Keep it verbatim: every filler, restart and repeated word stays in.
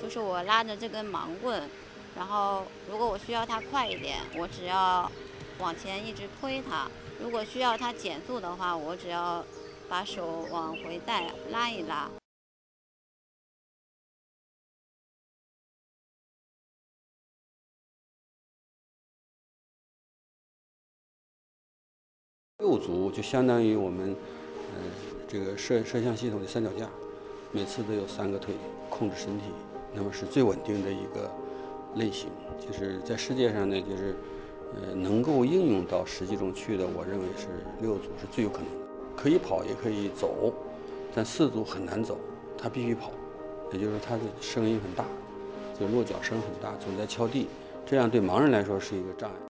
就是我拉着这根盲棍，然后如果我需要它快一点，我只要往前一直推它；如果需要它减速的话，我只要把手往回带，拉一拉。 六组就相当于我们，呃，这个摄摄像系统的三脚架，每次都有三个腿控制身体，那么是最稳定的一个类型。就是在世界上呢，就是，呃，能够应用到实际中去的，我认为是六组是最有可能的。可以跑也可以走，但四组很难走，它必须跑，也就是说它的声音很大，就落脚声很大，总在敲地，这样对盲人来说是一个障碍。